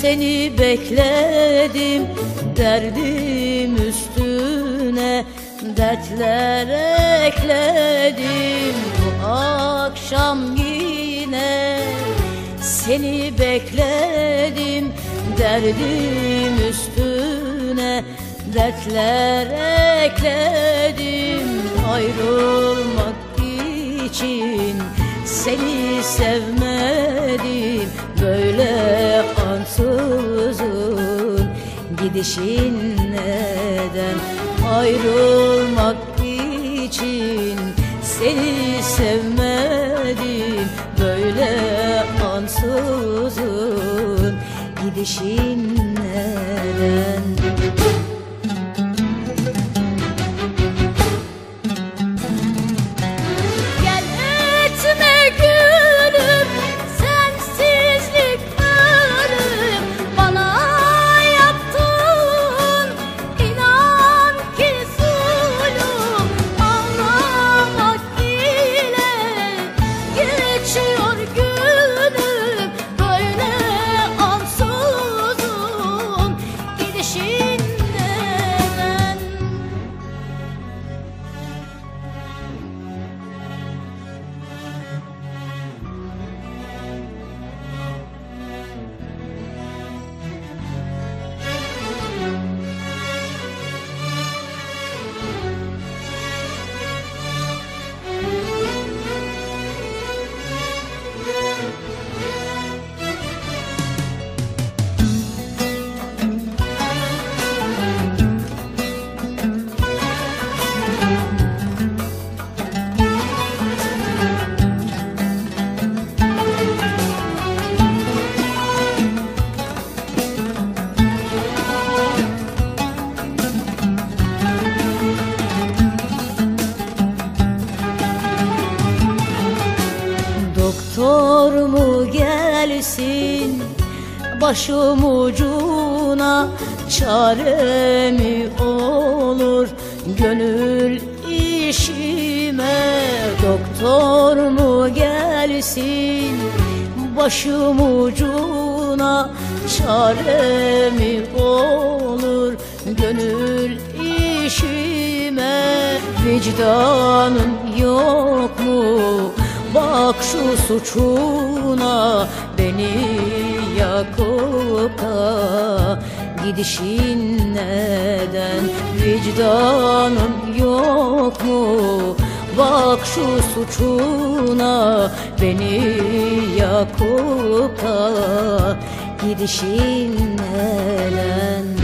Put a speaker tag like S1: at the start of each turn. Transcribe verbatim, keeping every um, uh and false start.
S1: Seni bekledim, derdim üstüne dertler ekledim. Bu akşam yine seni bekledim, derdim üstüne dertler ekledim. Ayrılmak için seni sevmedim, böyle ansızın gidişin neden? Ayrılmak için seni sevmedim, böyle ansızın gidişin neden? Doktor mu gelsin başım ucuna, çare mi olur gönül işime? Doktor mu gelsin başım ucuna, çare mi olur gönül işime? Vicdanın yok mu? Bak şu suçuna, beni yakıp da gidişin neden? Vicdanın yok mu? Bak şu suçuna, beni yakıp da gidişin neden?